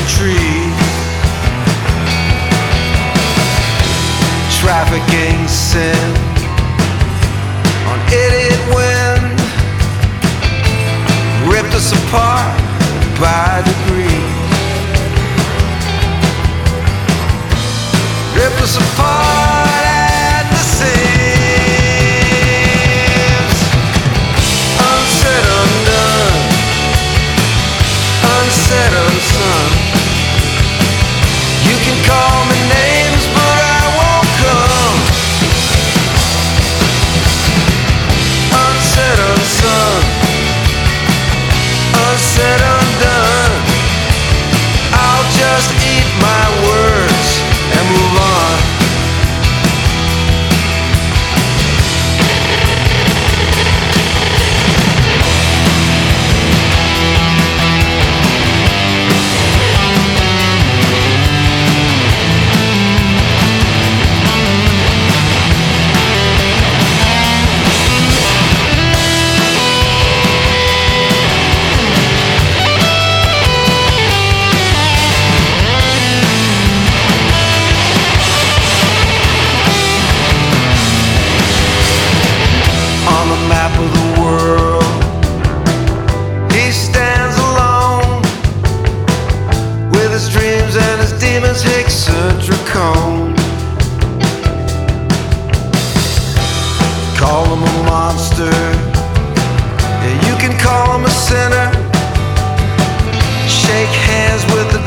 trees. Trafficking sin on idiot wind ripped us apart by degrees. Ripped us apart at the seams. Unsaid, undone, unsaid, unsung. You can call me names, but I won't come. Unsaid, unsung, unsaid, undone. I'll just eat my words and move on. On the map of the world, he stands alone with his dreams and his demons, Hicks and Dracone. Call him a monster, yeah, you can call him a sinner. Shake hands with the